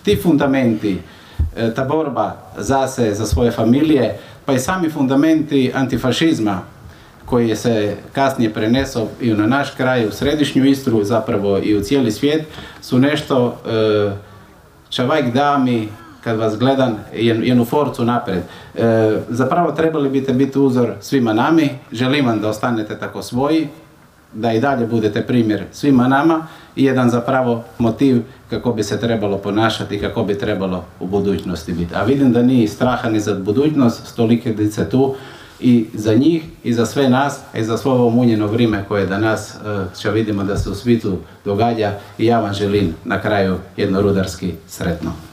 ti fundamenti, ta borba za svoje familije, pa i sami fundamenti antifašizma koji se kasnije prenesao i na naš kraj, u središnju Istru, zapravo i u cijeli svijet, su nešto čavajk da mi, kad vas gledam, jednu forcu napred. Zapravo trebali biste biti uzor svima nami, želim vam da ostanete tako svoji, da i dalje budete primjer svima nama i jedan zapravo motiv kako bi se trebalo ponašati i kako bi trebalo u budućnosti biti. A vidim da nije straha ni za budućnost, stolike dice tu i za njih i za sve nas i za svo ovo munjeno vrijeme koje danas što vidimo da se u svijetu događa i ja vam želim na kraju jedno rudarski sretno.